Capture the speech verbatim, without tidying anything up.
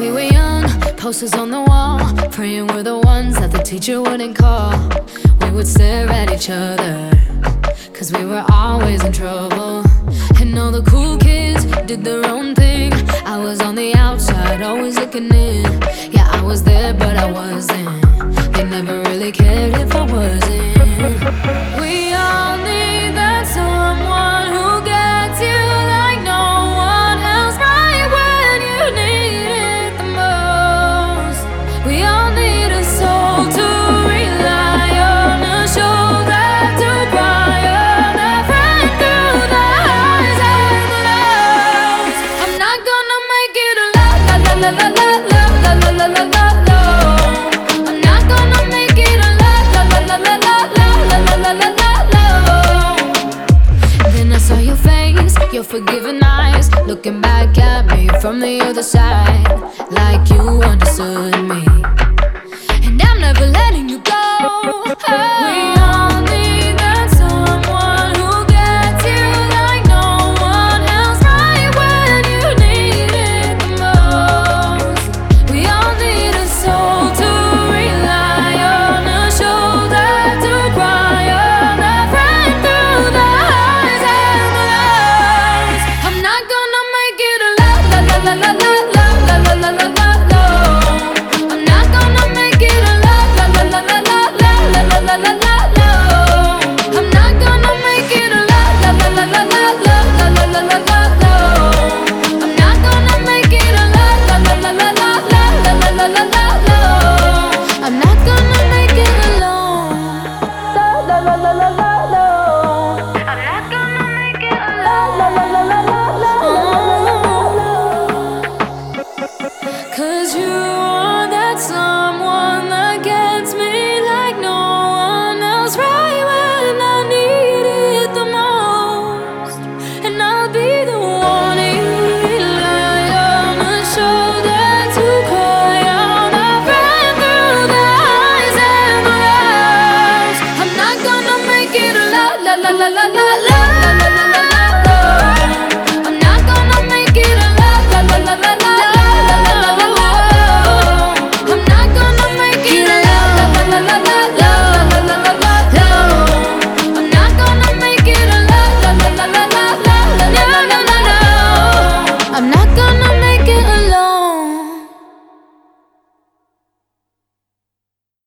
we were young, posters on the wall, praying we're the ones that the teacher wouldn't call. We would stare at each other, cause we were always in trouble. And all the cool kids did their own thing. I was on the outside, always looking in. Yeah, I was there, but I wasn't. They never really cared if I wasn't. We all need that someone who gets you like no one else, right when you need it the most. We all need a soul to rely on, a shoulder to cry on, a friend through the highs and the lows. I'm not gonna make it a la la la la la la la la la la la la. I'm not gonna make it a la la la la la la la la la la la. Then I saw your face, your forgiving eyes, looking back at me from the other side, like you understood me. And I'm never letting you go. Oh.